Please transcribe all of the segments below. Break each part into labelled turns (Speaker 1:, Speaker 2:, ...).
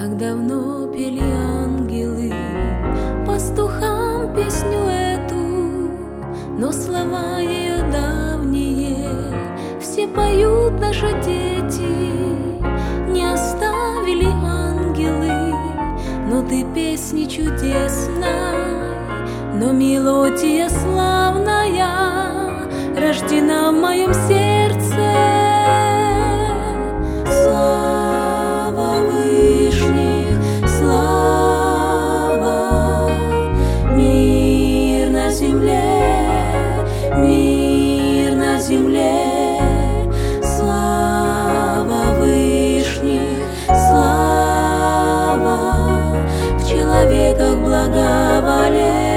Speaker 1: Как давно пели ангелы пастухам песню эту, но слова ее давние все поют наши дети. Не оставили ангелы, но ты песни чудесной, но мелодия славная рождена в моем сердце. Слава Вышних, слава, мир на земле, мир на земле. Слава Вышних, слава, в человеках благоволение.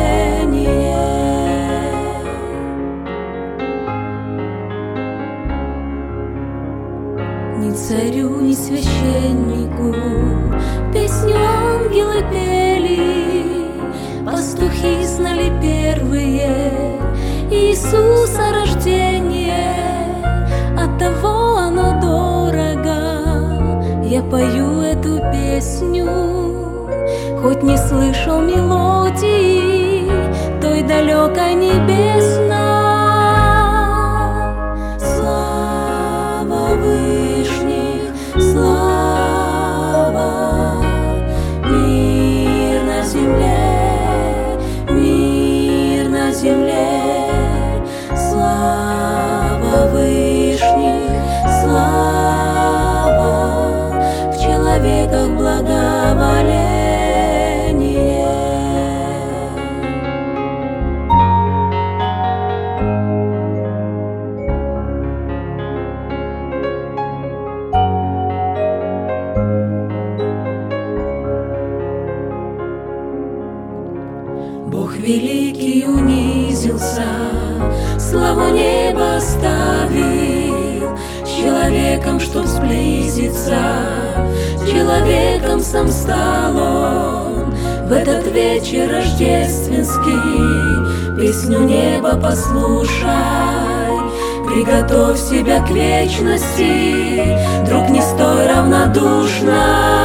Speaker 1: Ни царю, ни священнику песню ангелы пели, пастухи знали первые Иисуса рождение, оттого оно дорого. Я пою эту песню, хоть не слышал мелодии той далекой небесной. Слава Вышних, слава, мир на земле, мир на земле. Слава Вышних, слава, в человеках благоволение. Бог великий унизился, славу неба оставил, с человеком, чтоб сблизиться, с человеком сам стал он. В этот вечер рождественский песню неба послушай, приготовь себя к вечности, друг, не стой равнодушно.